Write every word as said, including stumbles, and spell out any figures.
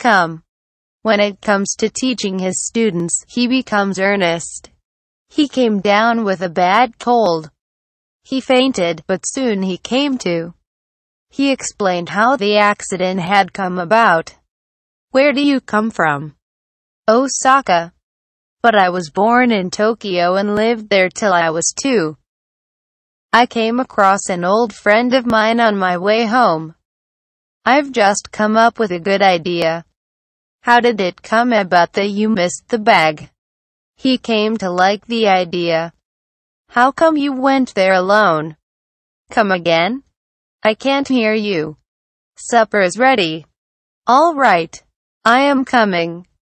come. When it comes to teaching his students, he becomes earnest. He came down with a bad cold. He fainted, but soon he came to. He explained how the accident had come about. Where do you come from? Osaka. But I was born in Tokyo and lived there till I was two. I came across an old friend of mine on my way home. I've just come up with a good idea. How did it come about that you missed the bag? He came to like the idea. How come you went there alone? Come again? I can't hear you. Supper is ready. All right. I am coming.